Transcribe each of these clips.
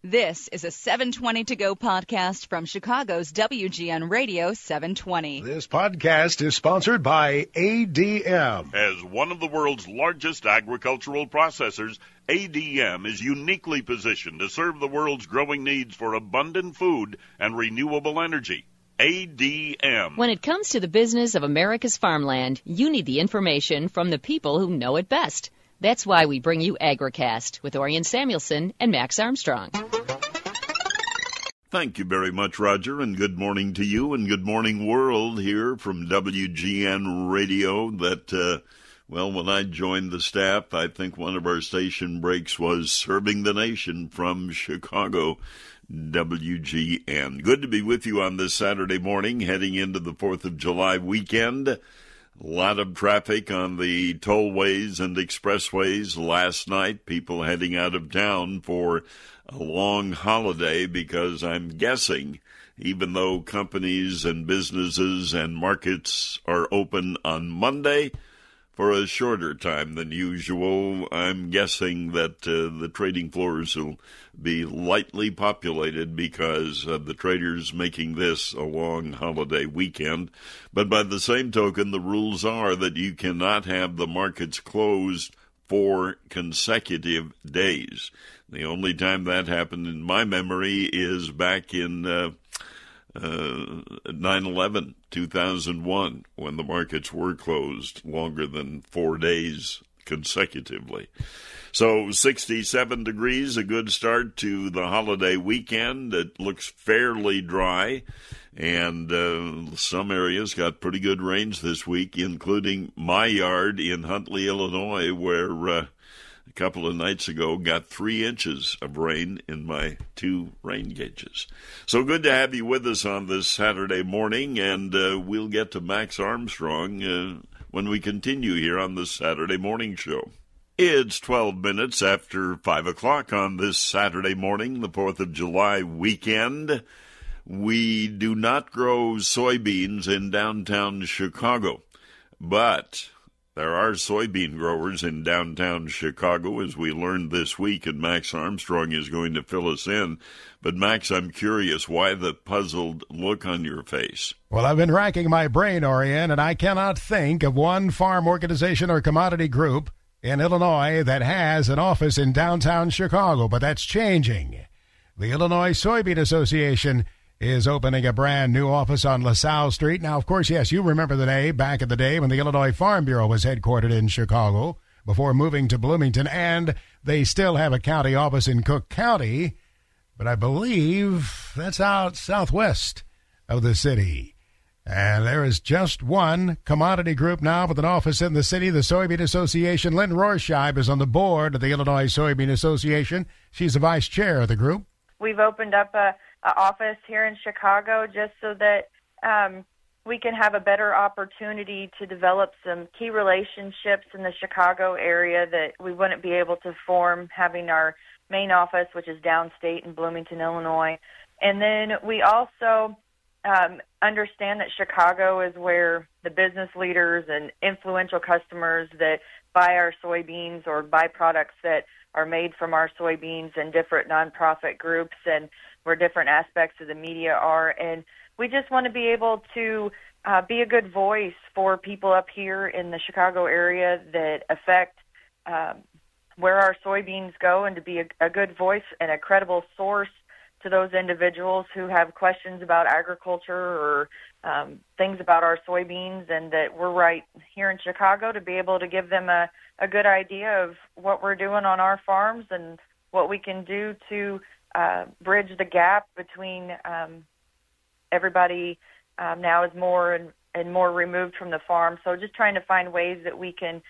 This is a 720 To Go podcast from Chicago's WGN Radio 720. This podcast is sponsored by ADM. As one of the world's largest agricultural processors, ADM is uniquely positioned to serve the world's growing needs for abundant food and renewable energy. ADM. When it comes to the business of America's farmland, you need the information from the people who know it best. That's why we bring you AgriCast with Orion Samuelson and Max Armstrong. Thank you very much, Roger, and good morning to you, and good morning, world, here from WGN Radio. When I joined the staff, I think one of our station breaks was Serving the Nation from Chicago, WGN. Good to be with you on this Saturday morning, heading into the 4th of July weekend. A lot of traffic on the tollways and expressways last night, people heading out of town for a long holiday because I'm guessing, even though companies and businesses and markets are open on Monday for a shorter time than usual, I'm guessing that the trading floors will be lightly populated because of the traders making this a long holiday weekend. But by the same token, the rules are that you cannot have the markets closed for consecutive days. The only time that happened in my memory is back in 9/11, 2001, when the markets were closed longer than 4 days consecutively. So 67 degrees, a good start to the holiday weekend. It looks fairly dry, and some areas got pretty good rains this week, including my yard in Huntley, Illinois, where a couple of nights ago got 3 inches of rain in my 2 rain gauges. So good to have you with us on this Saturday morning, and we'll get to Max Armstrong when we continue here on this Saturday morning show. It's 12 minutes after 5 o'clock on this Saturday morning, the 4th of July weekend. We do not grow soybeans in downtown Chicago, but there are soybean growers in downtown Chicago, as we learned this week, and Max Armstrong is going to fill us in. But, Max, I'm curious, why the puzzled look on your face? Well, I've been racking my brain, Orion, and I cannot think of one farm organization or commodity group in Illinois that has an office in downtown Chicago, but that's changing. The Illinois Soybean Association is opening a brand new office on LaSalle Street. Now, of course, yes, you remember the day, back in the day, when the Illinois Farm Bureau was headquartered in Chicago before moving to Bloomington, and they still have a county office in Cook County, but I believe that's out southwest of the city. And there is just one commodity group now with an office in the city, the Soybean Association. Lynn Rorscheib is on the board of the Illinois Soybean Association. She's the vice chair of the group. We've opened up a office here in Chicago just so that we can have a better opportunity to develop some key relationships in the Chicago area that we wouldn't be able to form having our main office, which is downstate in Bloomington, Illinois. And then we also understand that Chicago is where the business leaders and influential customers that buy our soybeans or buy products that are made from our soybeans and different nonprofit groups and where different aspects of the media are. And we just want to be able to be a good voice for people up here in the Chicago area that affect where our soybeans go, and to be a good voice and a credible source to those individuals who have questions about agriculture or things about our soybeans, and that we're right here in Chicago to be able to give them a good idea of what we're doing on our farms and what we can do to bridge the gap between everybody now is more and more removed from the farm. So just trying to find ways that we can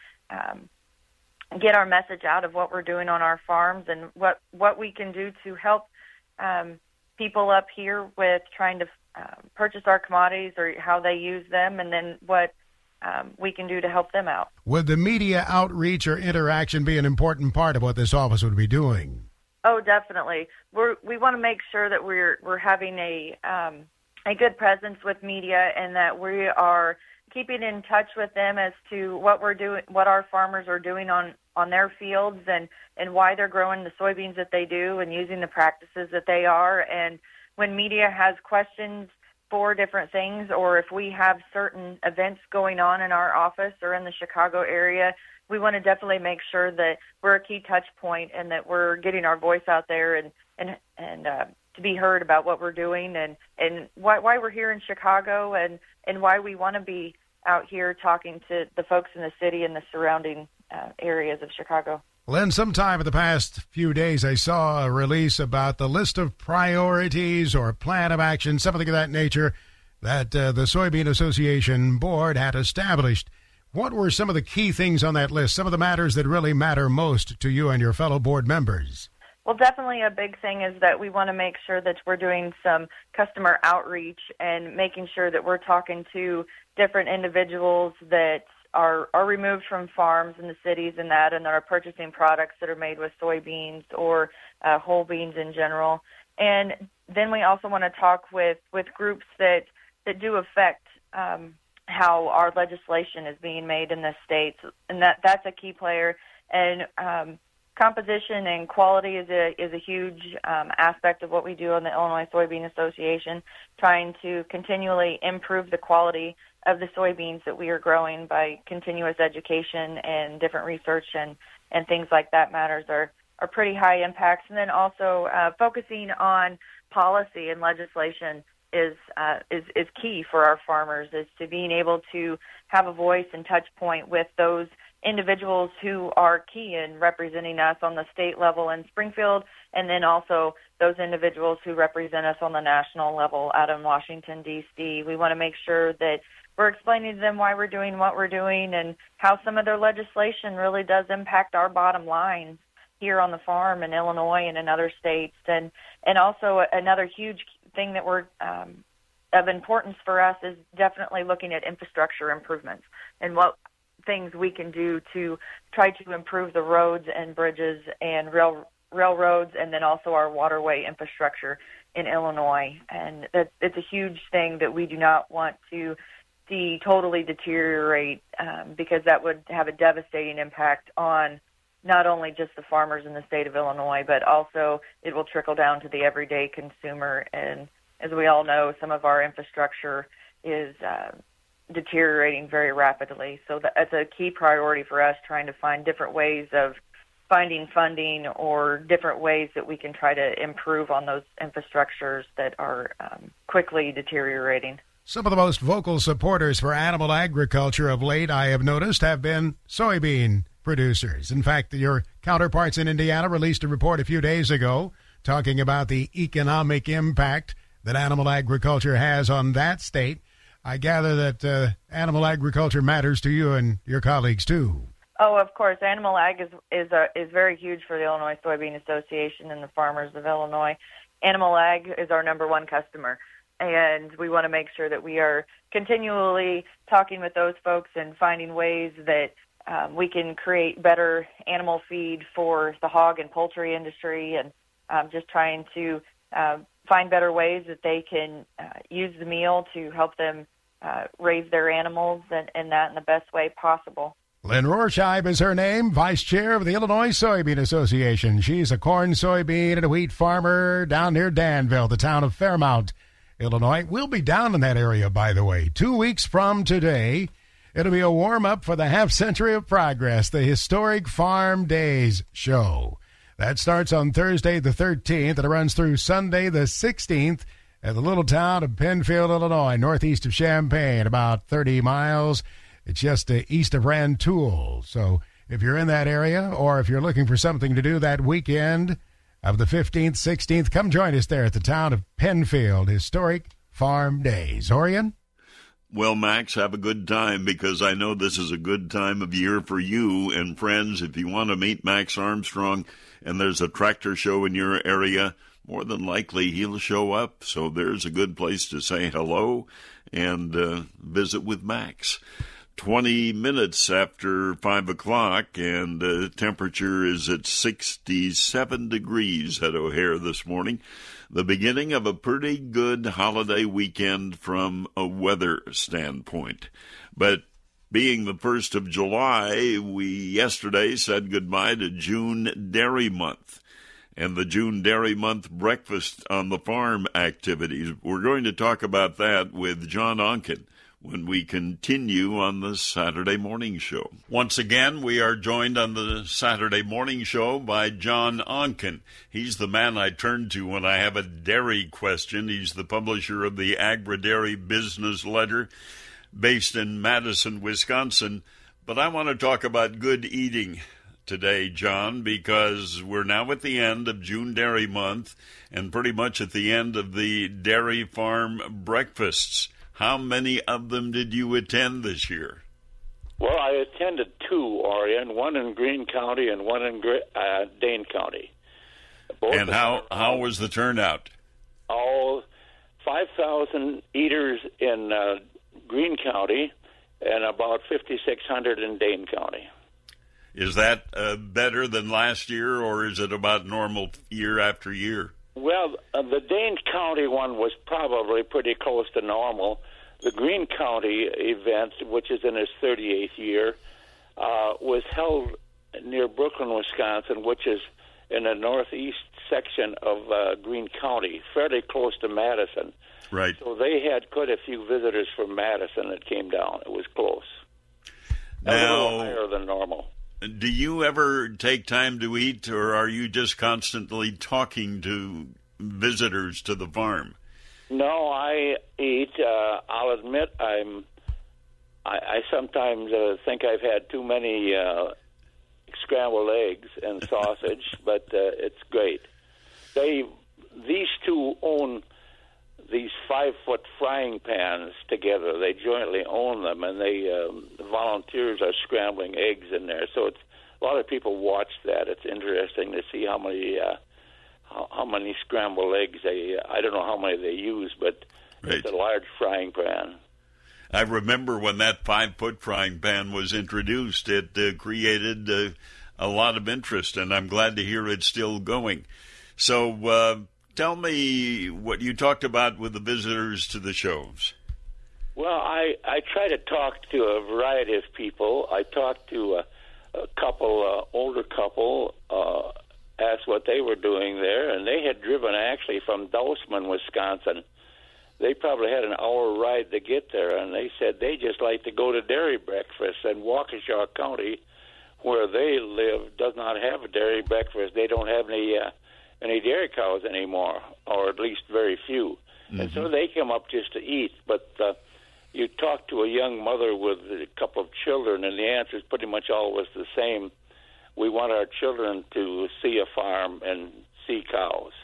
get our message out of what we're doing on our farms and what we can do to help people up here with trying to purchase our commodities or how they use them, and then what we can do to help them out. Would the media outreach or interaction be an important part of what this office would be doing? Oh, definitely. We want to make sure that we're having a good presence with media, and that we are keeping in touch with them as to what we're doing, what our farmers are doing on on their fields and why they're growing the soybeans that they do and using the practices that they are. And when media has questions for different things, or if we have certain events going on in our office or in the Chicago area, we want to definitely make sure that we're a key touch point and that we're getting our voice out there and to be heard about what we're doing and why we're here in Chicago and why we want to be out here talking to the folks in the city and the surrounding areas of Chicago. Lynn, sometime in the past few days, I saw a release about the list of priorities or plan of action, something of that nature, that the Soybean Association Board had established. What were some of the key things on that list, some of the matters that really matter most to you and your fellow board members? Well, definitely a big thing is that we want to make sure that we're doing some customer outreach and making sure that we're talking to different individuals that are removed from farms in the cities and that are purchasing products that are made with soybeans or whole beans in general. And then we also want to talk with groups that do affect how our legislation is being made in the states, and that's a key player. And composition and quality is a huge aspect of what we do on the Illinois Soybean Association, trying to continually improve the quality of the soybeans that we are growing by continuous education and different research and things like that matters are pretty high impacts. And then also focusing on policy and legislation is key for our farmers, is to being able to have a voice and touch point with those individuals who are key in representing us on the state level in Springfield, and then also those individuals who represent us on the national level out in Washington, D.C. We want to make sure that we're explaining to them why we're doing what we're doing and how some of their legislation really does impact our bottom line here on the farm in Illinois and in other states. And also another huge thing that we're of importance for us is definitely looking at infrastructure improvements and what things we can do to try to improve the roads and bridges and railroads, and then also our waterway infrastructure in Illinois. And it's a huge thing that we do not want to see totally deteriorate, because that would have a devastating impact on not only just the farmers in the state of Illinois, but also it will trickle down to the everyday consumer. And as we all know, some of our infrastructure is deteriorating very rapidly. So that's a key priority for us, trying to find different ways of finding funding or different ways that we can try to improve on those infrastructures that are quickly deteriorating. Some of the most vocal supporters for animal agriculture of late, I have noticed, have been soybean producers. In fact, your counterparts in Indiana released a report a few days ago talking about the economic impact that animal agriculture has on that state. I gather that animal agriculture matters to you and your colleagues, too. Oh, of course. Animal ag is very huge for the Illinois Soybean Association and the farmers of Illinois. Animal ag is our number one customer, and we want to make sure that we are continually talking with those folks and finding ways that we can create better animal feed for the hog and poultry industry, and just trying to find better ways that they can use the meal to help them raise their animals and that in the best way possible. Lynn Rohrscheib is her name, vice chair of the Illinois Soybean Association. She's a corn, soybean, and a wheat farmer down near Danville, the town of Fairmount, Illinois. We'll be down in that area, by the way, 2 weeks from today. It'll be a warm-up for the Half Century of Progress, the historic Farm Days show. That starts on Thursday the 13th, and it runs through Sunday the 16th at the little town of Penfield, Illinois, northeast of Champaign, about 30 miles. It's just east of Rantoul. So if you're in that area, or if you're looking for something to do that weekend of the 15th, 16th, come join us there at the town of Penfield, historic Farm Days. Orion? Well, Max, have a good time, because I know this is a good time of year for you and friends. If you want to meet Max Armstrong and there's a tractor show in your area, more than likely he'll show up. So there's a good place to say hello and visit with Max. 20 minutes after 5 o'clock, and the temperature is at 67 degrees at O'Hare this morning. The beginning of a pretty good holiday weekend from a weather standpoint. But Being the 1st of July, we yesterday said goodbye to June Dairy Month and the June Dairy Month breakfast on the farm activities. We're going to talk about that with John Onken when we continue on the Saturday Morning Show. Once again, we are joined on the Saturday Morning Show by John Onken. He's the man I turn to when I have a dairy question. He's the publisher of the Agri-Dairy Business Letter, based in Madison, Wisconsin. But I want to talk about good eating today, John, because we're now at the end of June Dairy Month and pretty much at the end of the dairy farm breakfasts. How many of them did you attend this year? Well, I attended two, Orion, one in Greene County and one in Dane County. And how was the turnout? All 5,000 eaters in Greene County and about 5,600 in Dane County. Is that better than last year, or is it about normal year after year? Well, the Dane County one was probably pretty close to normal. The Greene County event, which is in its 38th year, was held near Brooklyn, Wisconsin, which is in the northeast section of Greene County, fairly close to Madison. Right. So they had quite a few visitors from Madison that came down. It was close. Now, a little higher than normal. Do you ever take time to eat, or are you just constantly talking to visitors to the farm? No, I eat. I'll admit I sometimes think I've had too many scrambled eggs and sausage, but it's great. These two own these 5-foot frying pans together. They jointly own them, and the volunteers are scrambling eggs in there. So it's a lot of people watch that. It's interesting to see how many scrambled eggs I don't know how many they use, but right. It's a large frying pan. I remember when that 5-foot frying pan was introduced, it created a lot of interest, and I'm glad to hear it's still going. So tell me what you talked about with the visitors to the shows. Well, I try to talk to a variety of people. I talked to a couple, older couple, asked what they were doing there, and they had driven actually from Dousman, Wisconsin. They probably had an hour ride to get there, and they said they just like to go to dairy breakfast, and Waukesha County, where they live, does not have a dairy breakfast. They don't have any dairy cows anymore, or at least very few. Mm-hmm. And so they come up just to eat. But you talk to a young mother with a couple of children, and the answer is pretty much always the same. We want our children to see a farm and see cows.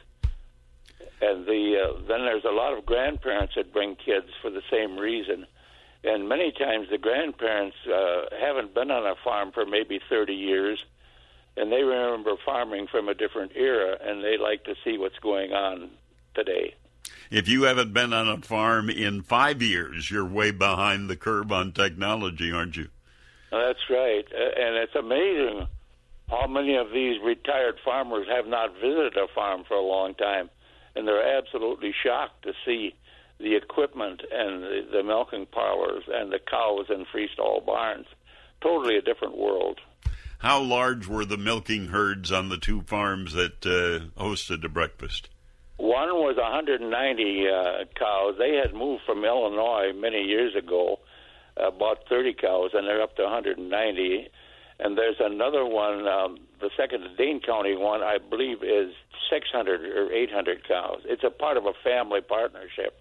And then there's a lot of grandparents that bring kids for the same reason. And many times the grandparents haven't been on a farm for maybe 30 years, and they remember farming from a different era, and they like to see what's going on today. If you haven't been on a farm in 5 years, you're way behind the curve on technology, aren't you? That's right. And it's amazing how many of these retired farmers have not visited a farm for a long time, and they're absolutely shocked to see the equipment and the milking parlors and the cows and freestall barns. Totally a different world. How large were the milking herds on the two farms that hosted the breakfast? One was 190 cows. They had moved from Illinois many years ago, about 30 cows, and they're up to 190. And there's another one, the second Dane County one, I believe, is 600 or 800 cows. It's a part of a family partnership.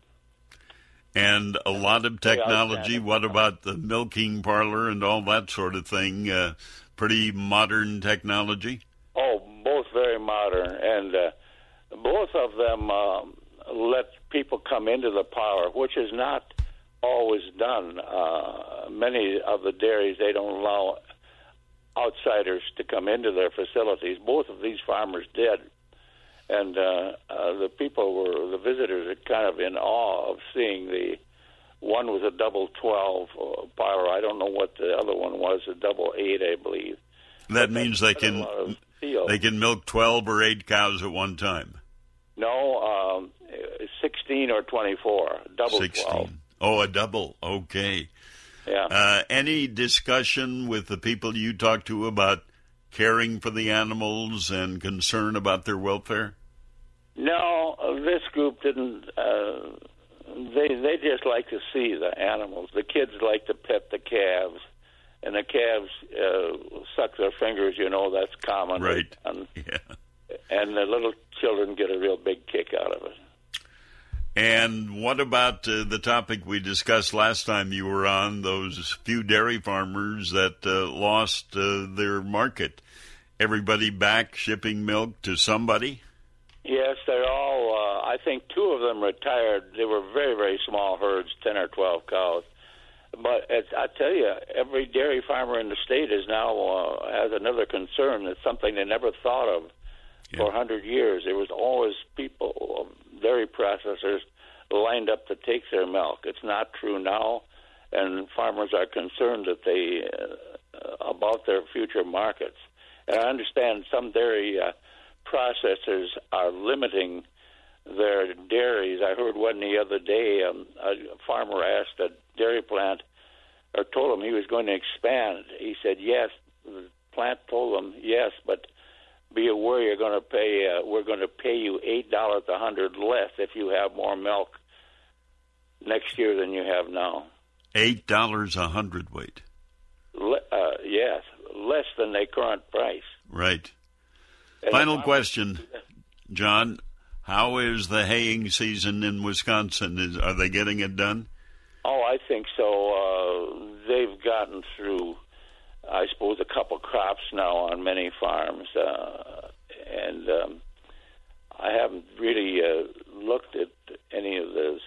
And a lot of technology. What about the milking parlor and all that sort of thing? Pretty modern technology? Oh, both very modern. And both of them let people come into the parlor, which is not always done. Many of the dairies, they don't allow outsiders to come into their facilities. Both of these farmers did. And the visitors are kind of in awe of seeing one was a double 12 parlor. I don't know what the other one was, a double 8, I believe. That means they can milk 12 or 8 cows at one time. No, 16 or 24, double 16. 12. Oh, a double. Okay. Yeah. Any discussion with the people you talk to about caring for the animals and concern about their welfare? No, this group didn't. They just like to see the animals. The kids like to pet the calves, and the calves suck their fingers. That's common. Right. And Yeah. the little children get a real big kick out of it. And what about the topic we discussed last time you were on, those few dairy farmers that lost their market? Everybody back shipping milk to somebody? Yes, they're all, I think 2 of them retired. They were very, very small herds, 10 or 12 cows. But I tell you, every dairy farmer in the state is now has another concern. It's something they never thought of for 100 years. There was always people, dairy processors, lined up to take their milk. It's not true now, and farmers are concerned that about their future markets. And I understand some dairy processors are limiting their dairies. I heard one the other day. A farmer asked a dairy plant, or told him he was going to expand. He said yes. The plant told him yes, but be aware you're going to pay. We're going to pay you $8 a hundred less if you have more milk next year than you have now. $8 a hundredweight. Yes, less than the current price. Right. And Final question, John. How is the haying season in Wisconsin? Are they getting it done? Oh, I think so. They've gotten through, I suppose, a couple crops now on many farms, and I haven't really looked at any of the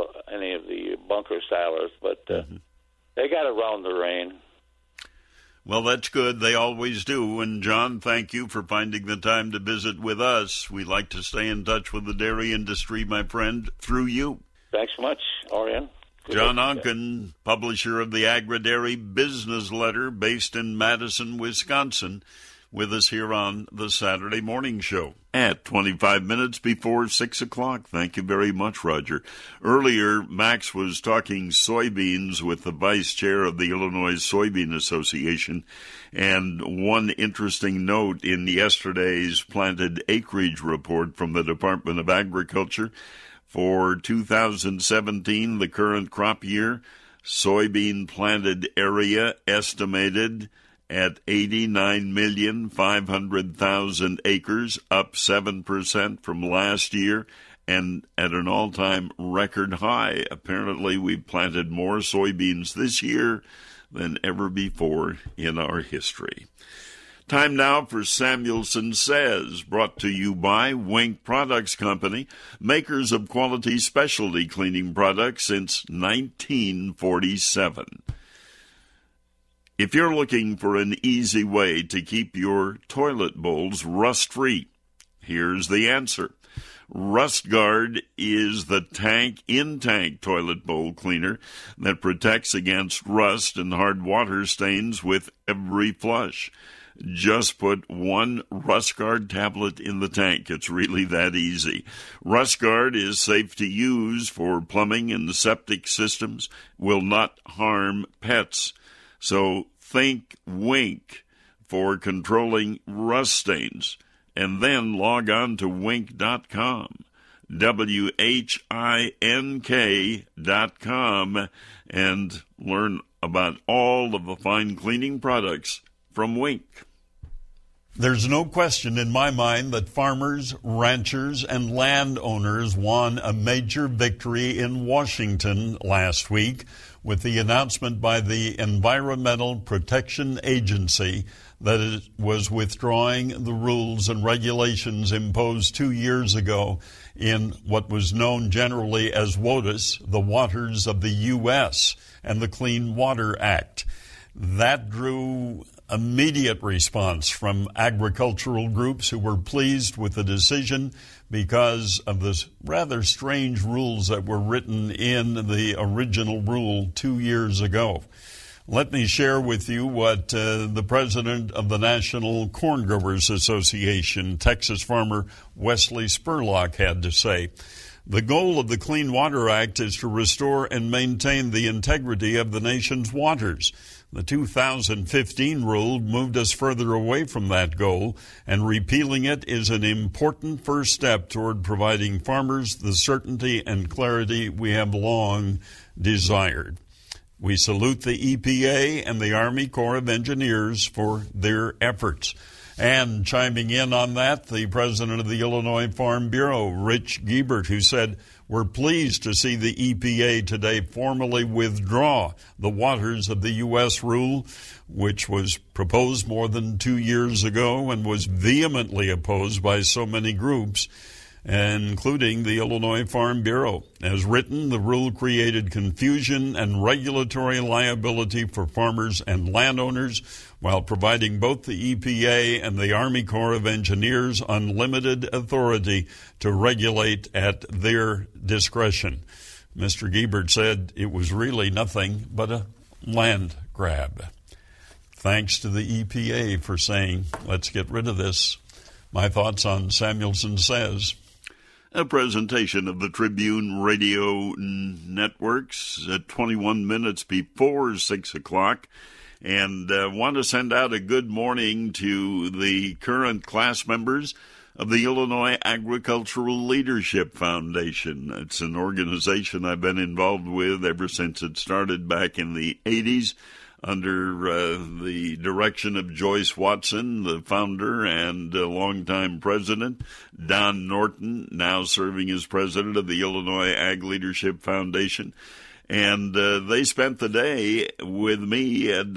bunker silos, but they got around the rain. Well, that's good. They always do. And, John, thank you for finding the time to visit with us. We like to stay in touch with the dairy industry, my friend, through you. Thanks so much, Orion. John Onken, publisher of the Agri-Dairy Business Letter, based in Madison, Wisconsin, with us here on the Saturday Morning Show at 25 minutes before 6 o'clock. Thank you very much, Roger. Earlier, Max was talking soybeans with the vice chair of the Illinois Soybean Association, and one interesting note in yesterday's planted acreage report from the Department of Agriculture for 2017, the current crop year, soybean planted area estimated at 89,500,000 acres, up 7% from last year, and at an all-time record high. Apparently, we've planted more soybeans this year than ever before in our history. Time now for Samuelson Says, brought to you by Wink Products Company, makers of quality specialty cleaning products since 1947. If you're looking for an easy way to keep your toilet bowls rust-free, here's the answer. RustGuard is the in-tank toilet bowl cleaner that protects against rust and hard water stains with every flush. Just put one RustGuard tablet in the tank. It's really that easy. RustGuard is safe to use for plumbing and septic systems, will not harm pets. So think Wink for controlling rust stains, and then log on to wink.com, WHINK.com, and learn about all of the fine cleaning products from Wink. There's no question in my mind that farmers, ranchers, and landowners won a major victory in Washington last week with the announcement by the Environmental Protection Agency that it was withdrawing the rules and regulations imposed 2 years ago in what was known generally as WOTUS, the Waters of the U.S., and the Clean Water Act. That drew immediate response from agricultural groups who were pleased with the decision because of the rather strange rules that were written in the original rule 2 years ago. Let me share with you what the president of the National Corn Growers Association, Texas farmer Wesley Spurlock, had to say. The goal of the Clean Water Act is to restore and maintain the integrity of the nation's waters. The 2015 rule moved us further away from that goal, and repealing it is an important first step toward providing farmers the certainty and clarity we have long desired. We salute the EPA and the Army Corps of Engineers for their efforts. And chiming in on that, the president of the Illinois Farm Bureau, Rich Giebert, who said, "We're pleased to see the EPA today formally withdraw the Waters of the U.S. rule, which was proposed more than 2 years ago and was vehemently opposed by so many groups, including the Illinois Farm Bureau. As written, the rule created confusion and regulatory liability for farmers and landowners while providing both the EPA and the Army Corps of Engineers unlimited authority to regulate at their discretion." Mr. Giebert said it was really nothing but a land grab. Thanks to the EPA for saying, let's get rid of this. My thoughts on Samuelson Says. A presentation of the Tribune Radio Networks at 21 minutes before 6 o'clock. And want to send out a good morning to the current class members of the Illinois Agricultural Leadership Foundation. It's an organization I've been involved with ever since it started back in the 80s. Under the direction of Joyce Watson, the founder and longtime president, Don Norton, now serving as president of the Illinois Ag Leadership Foundation. And they spent the day with me at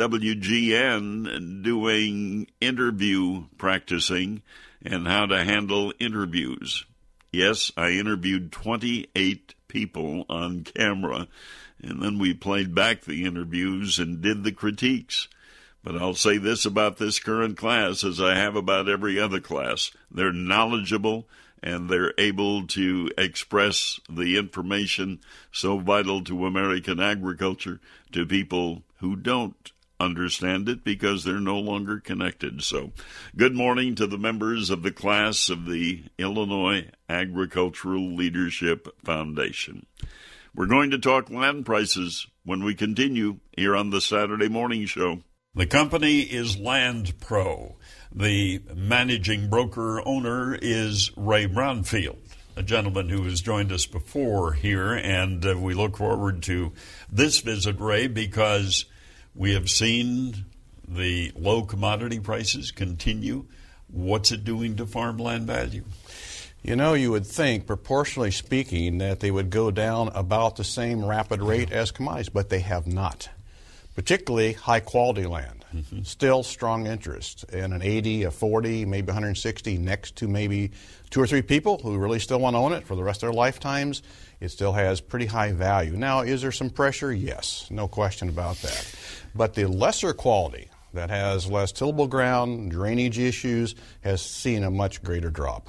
WGN doing interview practicing and how to handle interviews. Yes, I interviewed 28 people on camera, and then we played back the interviews and did the critiques. But I'll say this about this current class, as I have about every other class. They're knowledgeable, and they're able to express the information so vital to American agriculture to people who don't understand it because they're no longer connected. So, good morning to the members of the class of the Illinois Agricultural Leadership Foundation. We're going to talk land prices when we continue here on the Saturday Morning Show. The company is Land Pro. The managing broker owner is Ray Brownfield, a gentleman who has joined us before here, and we look forward to this visit, Ray, because we have seen the low commodity prices continue. What's it doing to farmland value? You know, you would think, proportionally speaking, that they would go down about the same rapid rate as commodities, but they have not. Particularly high-quality land. Still strong interest in an 80, a 40, maybe 160 next to maybe 2 or 3 people who really still want to own it for the rest of their lifetimes. It still has pretty high value. Now, is there some pressure? Yes, no question about that. But the lesser quality that has less tillable ground, drainage issues, has seen a much greater drop.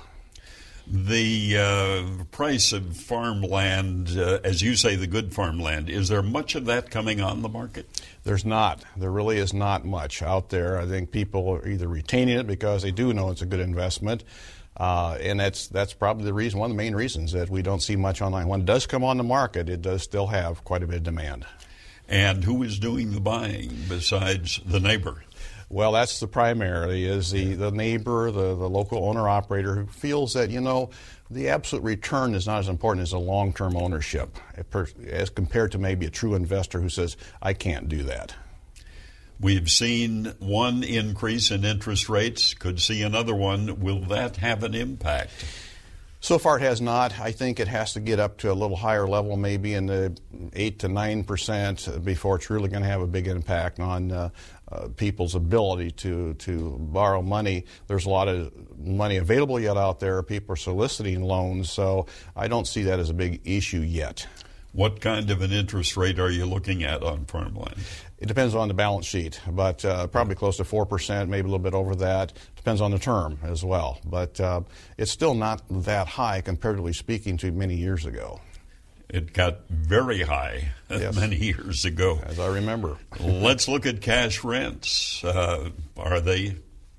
The price of farmland, as you say, the good farmland, is there much of that coming on the market? There's not. There really is not much out there. I think people are either retaining it because they do know it's a good investment, and that's probably the reason, one of the main reasons that we don't see much online. When it does come on the market, it does still have quite a bit of demand. And who is doing the buying besides the neighbor? Well, that's the primarily is the neighbor, the local owner-operator who feels that, you know, the absolute return is not as important as a long-term ownership as compared to maybe a true investor who says, I can't do that. We've seen one increase in interest rates, could see another one. Will that have an impact? So far it has not. I think it has to get up to a little higher level, maybe in the 8 to 9% before it's really going to have a big impact on people's ability to borrow money. There's a lot of money available yet out there. People are soliciting loans, so I don't see that as a big issue yet. What kind of an interest rate are you looking at on farmland? It depends on the balance sheet, but probably close to 4%, maybe a little bit over that. Depends on the term as well. But it's still not that high, comparatively speaking, to many years ago. It got very high many years ago. As I remember. Let's look at cash rents. Are they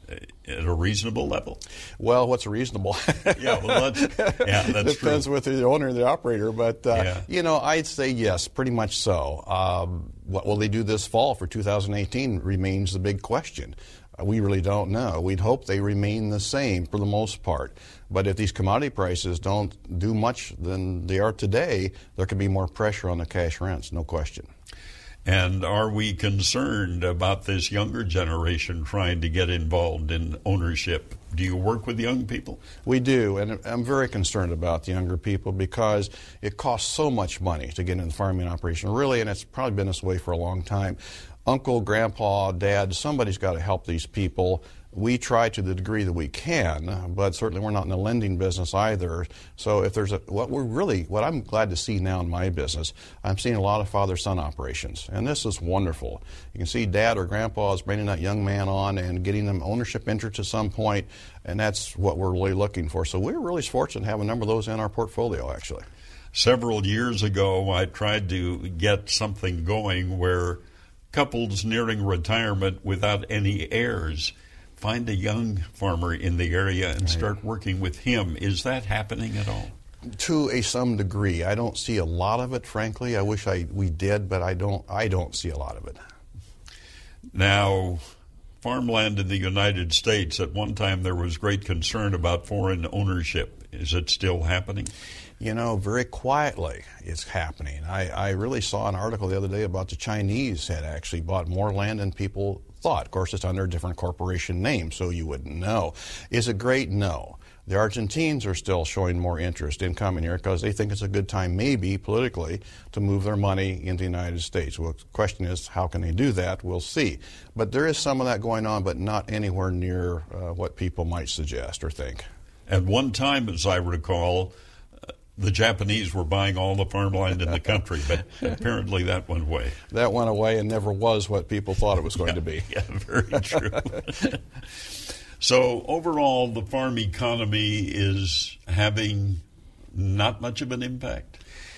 at a reasonable level? Well, what's reasonable? That's Depends true. with the owner and the operator. But, Yeah. I'd say yes, pretty much so. What will they do this fall for 2018 remains the big question. We really don't know. We'd hope they remain the same for the most part. But if these commodity prices don't do much than they are today, there could be more pressure on the cash rents, no question. And are we concerned about this younger generation trying to get involved in ownership? Do you work with young people? We do, and I'm very concerned about the younger people because it costs so much money to get into the farming operation, really, and it's probably been this way for a long time. Uncle, grandpa, dad, somebody's got to help these people. We try to the degree that we can, but certainly we're not in the lending business either. So if there's what I'm glad to see now in my business, I'm seeing a lot of father-son operations, and this is wonderful. You can see dad or grandpa is bringing that young man on and getting them ownership interest at some point, and that's what we're really looking for. So we're really fortunate to have a number of those in our portfolio, actually. Several years ago, I tried to get something going where couples nearing retirement without any heirs find a young farmer in the area and start working with him. Is that happening at all? To some degree. I don't see a lot of it, frankly. I wish we did, but I don't see a lot of it. Now, farmland in the United States, at one time there was great concern about foreign ownership. Is it still happening? Very quietly it's happening. I really saw an article the other day about the Chinese had actually bought more land than people thought. Of course, it's under a different corporation name, so you wouldn't know. Is it great? No. The Argentines are still showing more interest in coming here because they think it's a good time, maybe politically, to move their money into the United States. Well, the question is, how can they do that? We'll see. But there is some of that going on, but not anywhere near what people might suggest or think. At one time, as I recall, the Japanese were buying all the farmland in the country, but apparently that went away. That went away and never was what people thought it was going to be. Yeah, very true. So overall, the farm economy is having not much of an impact?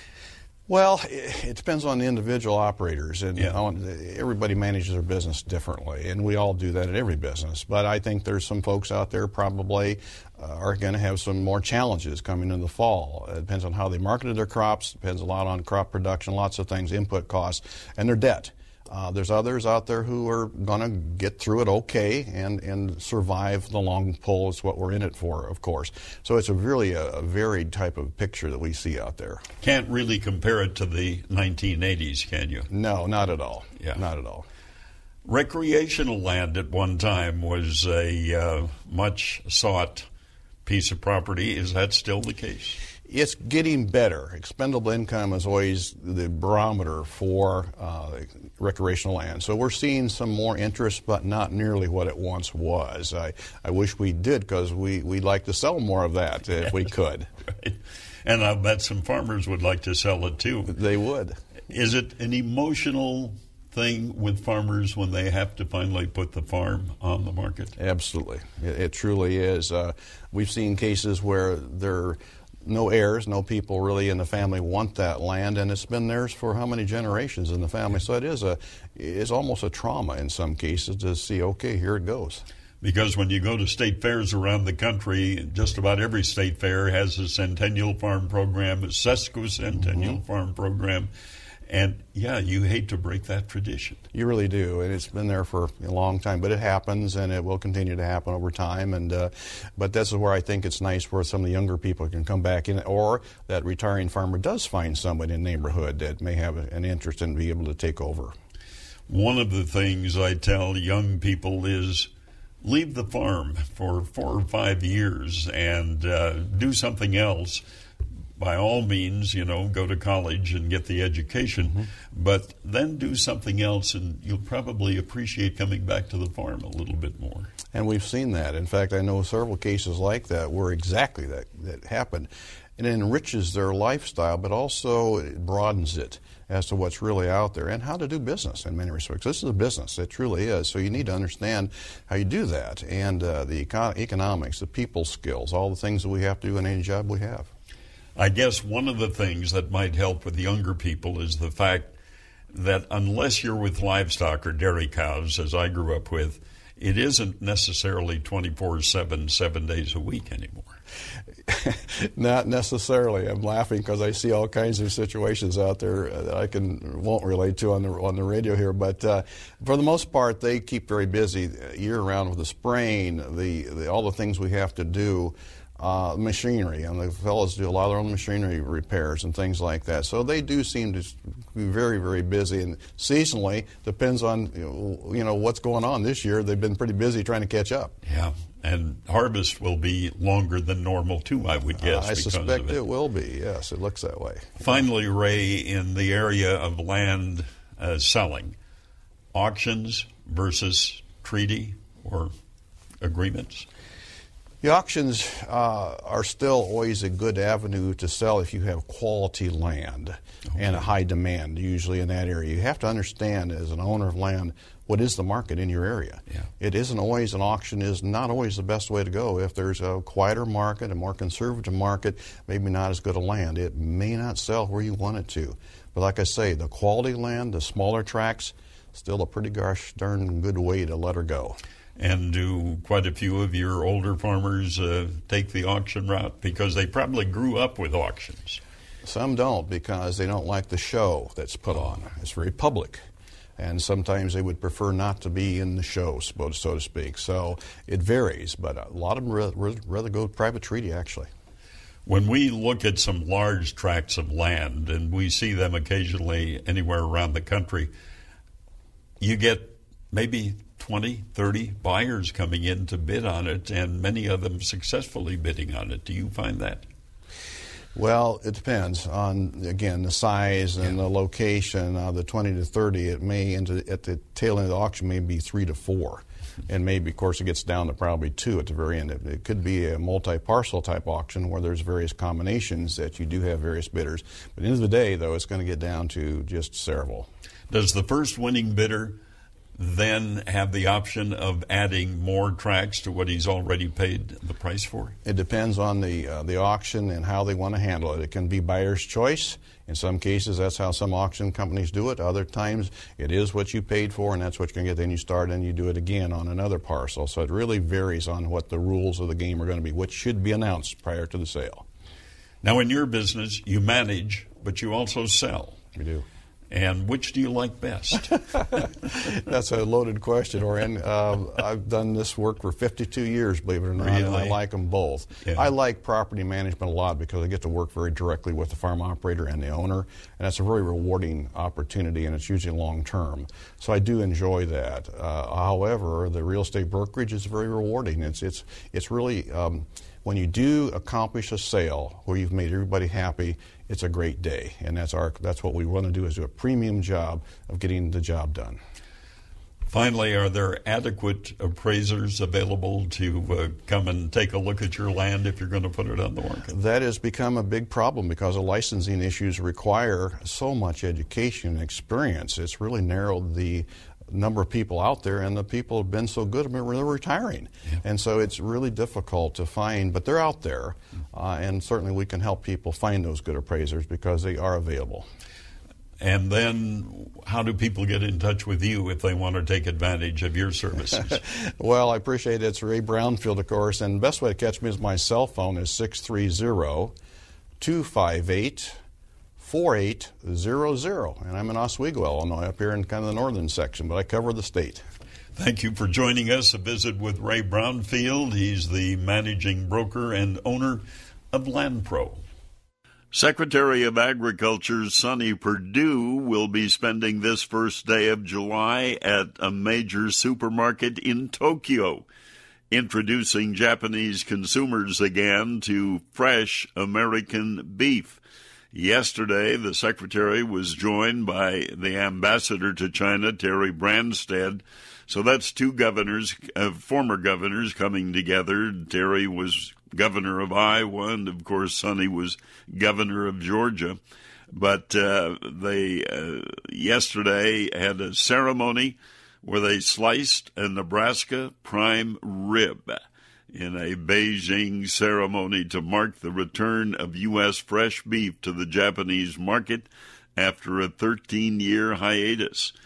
Well, it depends on the individual operators, and everybody manages their business differently, and we all do that at every business. But I think there's some folks out there probably are going to have some more challenges coming in the fall. It depends on how they marketed their crops, depends a lot on crop production, lots of things, input costs, and their debt. There's others out there who are going to get through it okay and survive the long pull. Is what we're in it for, of course. So it's really a varied type of picture that we see out there. Can't really compare it to the 1980s, can you? No, not at all. Yeah. Not at all. Recreational land at one time was a much sought piece of property. Is that still the case? It's getting better. Expendable income is always the barometer for recreational land. So we're seeing some more interest, but not nearly what it once was. I wish we did, because we'd like to sell more of that if we could. Right. And I bet some farmers would like to sell it too. They would. Is it an emotional thing with farmers when they have to finally put the farm on the market? Absolutely. It truly is. We've seen cases where there no heirs, no people really in the family want that land, and it's been theirs for how many generations in the family. So it is almost a trauma in some cases to see, okay, here it goes. Because when you go to state fairs around the country, just about every state fair has a Centennial Farm Program, a sesquicentennial farm program. And, you hate to break that tradition. You really do, and it's been there for a long time. But it happens, and it will continue to happen over time. And but this is where I think it's nice where some of the younger people can come back in, or that retiring farmer does find somebody in the neighborhood that may have an interest in being able to take over. One of the things I tell young people is leave the farm for 4 or 5 years and do something else. By all means, go to college and get the education, but then do something else, and you'll probably appreciate coming back to the farm a little bit more. And we've seen that. In fact, I know several cases like that where exactly that happened. And it enriches their lifestyle, but also it broadens it as to what's really out there and how to do business in many respects. This is a business. It truly is. So you need to understand how you do that, and the economics, the people skills, all the things that we have to do in any job we have. I guess one of the things that might help with younger people is the fact that unless you're with livestock or dairy cows, as I grew up with, it isn't necessarily 24/7, 7 days a week anymore. Not necessarily. I'm laughing because I see all kinds of situations out there that I won't relate to on the radio here. But for the most part, they keep very busy year round with the spraying, all the things we have to do. Machinery, and the fellows do a lot of their own machinery repairs and things like that. So they do seem to be very, very busy. And seasonally, depends on what's going on this year. They've been pretty busy trying to catch up. Yeah, and harvest will be longer than normal too, I would guess. I suspect it will be. Yes, it looks that way. Finally, Ray, in the area of land selling, auctions versus treaty or agreements. The auctions are still always a good avenue to sell if you have quality land and a high demand, usually in that area. You have to understand, as an owner of land, what is the market in your area. Yeah. It isn't always, an auction is not always the best way to go. If there's a quieter market, a more conservative market, maybe not as good a land, it may not sell where you want it to. But like I say, the quality land, the smaller tracts, still a pretty gosh darn good way to let her go. And do quite a few of your older farmers take the auction route because they probably grew up with auctions? Some don't, because they don't like the show that's put on. It's very public. And sometimes they would prefer not to be in the show, so to speak. So it varies, but a lot of them rather go with private treaty, actually. When we look at some large tracts of land, and we see them occasionally anywhere around the country, you get maybe 20, 30 buyers coming in to bid on it, and many of them successfully bidding on it. Do you find that? Well, it depends on, again, the size and the location. The 20 to 30, it may, at the tail end of the auction, may be 3 to 4. And maybe, of course, it gets down to probably 2 at the very end. It could be a multi-parcel type auction where there's various combinations that you do have various bidders. But at the end of the day, though, it's going to get down to just several. Does the first winning bidder then have the option of adding more tracts to what he's already paid the price for? It depends on the auction and how they want to handle it. It can be buyer's choice. In some cases, that's how some auction companies do it. Other times, it is what you paid for, and that's what you're going to get. Then you start and you do it again on another parcel. So it really varies on what the rules of the game are going to be, which should be announced prior to the sale. Now, in your business, you manage, but you also sell. We do. And which do you like best? That's a loaded question, Orion. I've done this work for 52 years, believe it or not, really? And I like them both. Yeah. I like property management a lot because I get to work very directly with the farm operator and the owner, and that's a very rewarding opportunity, and it's usually long-term. So I do enjoy that. However, the real estate brokerage is very rewarding. It's really, when you do accomplish a sale where you've made everybody happy, it's a great day, and that's what we want to do, is do a premium job of getting the job done. Finally, are there adequate appraisers available to come and take a look at your land if you're going to put it on the market? That has become a big problem because the licensing issues require so much education and experience. It's really narrowed the number of people out there, and the people have been so good, they're retiring. Yeah. And so it's really difficult to find, but they're out there, and certainly we can help people find those good appraisers because they are available. And then how do people get in touch with you if they want to take advantage of your services? Well, I appreciate it. It's Ray Brownfield, of course, and the best way to catch me is my cell phone is 630-258-4800, and I'm in Oswego, Illinois, up here in kind of the northern section, but I cover the state. Thank you for joining us. A visit with Ray Brownfield. He's the managing broker and owner of LandPro. Secretary of Agriculture Sonny Perdue will be spending this first day of July at a major supermarket in Tokyo, introducing Japanese consumers again to fresh American beef. Yesterday, the Secretary was joined by the ambassador to China, Terry Branstad. So that's two governors, former governors, coming together. Terry was governor of Iowa, and of course Sonny was governor of Georgia. But they yesterday had a ceremony where they sliced a Nebraska prime rib in a Beijing ceremony to mark the return of U.S. fresh beef to the Japanese market after a 13-year hiatus.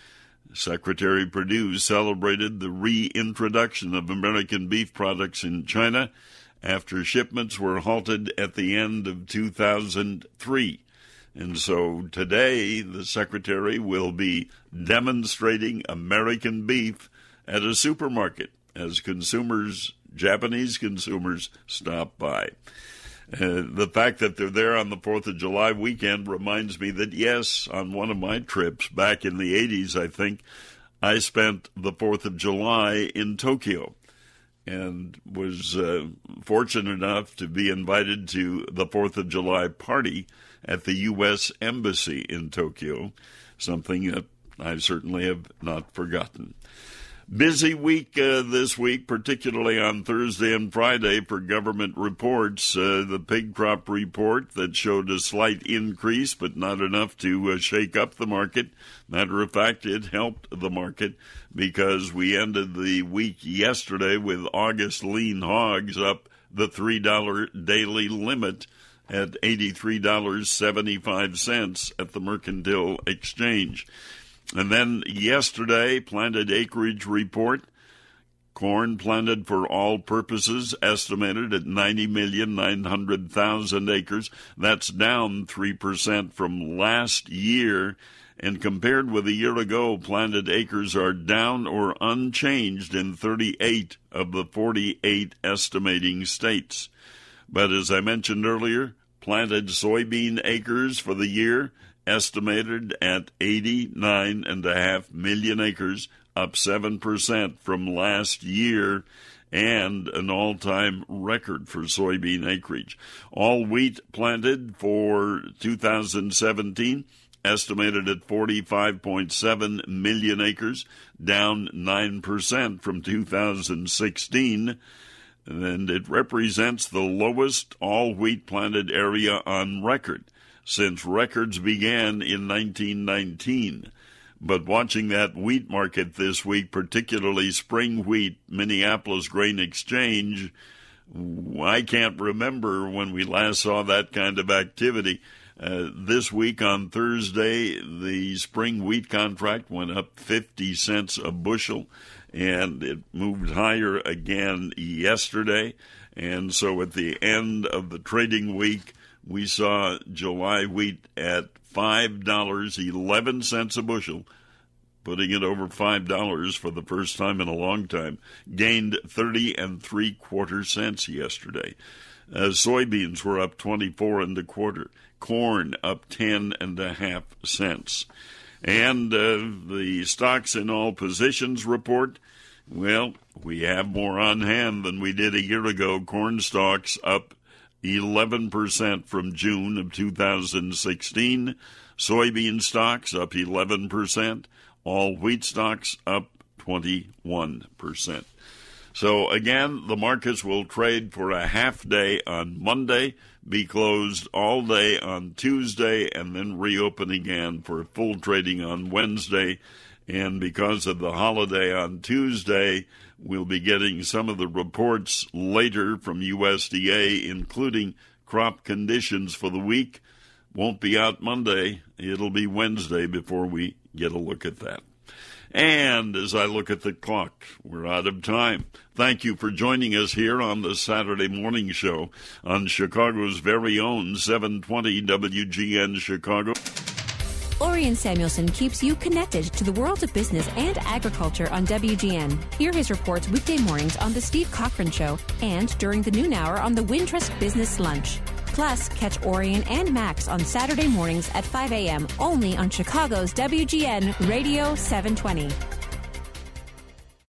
Secretary Perdue celebrated the reintroduction of American beef products in China after shipments were halted at the end of 2003. And so today, the Secretary will be demonstrating American beef at a supermarket as consumers, Japanese consumers, stop by. The fact that they're there on the 4th of July weekend reminds me that, yes, on one of my trips back in the 80s, I think, I spent the 4th of July in Tokyo and was fortunate enough to be invited to the 4th of July party at the U.S. Embassy in Tokyo, something that I certainly have not forgotten. Busy week this week, particularly on Thursday and Friday for government reports. The pig crop report that showed a slight increase, but not enough to shake up the market. Matter of fact, it helped the market because we ended the week yesterday with August lean hogs up the $3 daily limit at $83.75 at the Mercantile Exchange. And then yesterday, planted acreage report. Corn planted for all purposes estimated at 90,900,000 acres. That's down 3% from last year. And compared with a year ago, planted acres are down or unchanged in 38 of the 48 estimating states. But as I mentioned earlier, planted soybean acres for the year estimated at 89.5 million acres, up 7% from last year, and an all-time record for soybean acreage. All wheat planted for 2017 estimated at 45.7 million acres, down 9% from 2016, and it represents the lowest all-wheat planted area on record since records began in 1919. But watching that wheat market this week, particularly spring wheat, Minneapolis Grain Exchange, I can't remember when we last saw that kind of activity. This week on Thursday, the spring wheat contract went up 50 cents a bushel, and it moved higher again yesterday. And so at the end of the trading week, we saw July wheat at $5.11 a bushel, putting it over $5 for the first time in a long time. Gained 30 3/4 cents yesterday. Soybeans were up 24 1/4. Corn up 10.5 cents. And the stocks in all positions report, well, we have more on hand than we did a year ago. Corn stocks up 11% from June of 2016. Soybean stocks up 11%. All wheat stocks up 21%. So again, the markets will trade for a half day on Monday, be closed all day on Tuesday, and then reopen again for full trading on Wednesday. And because of the holiday on Tuesday, we'll be getting some of the reports later from USDA, including crop conditions for the week. Won't be out Monday. It'll be Wednesday before we get a look at that. And as I look at the clock, we're out of time. Thank you for joining us here on the Saturday Morning Show on Chicago's very own 720 WGN Chicago. Orion Samuelson keeps you connected to the world of business and agriculture on WGN. Hear his reports weekday mornings on The Steve Cochran Show and during the noon hour on the Wintrust Business Lunch. Plus, catch Orion and Max on Saturday mornings at 5 a.m. only on Chicago's WGN Radio 720.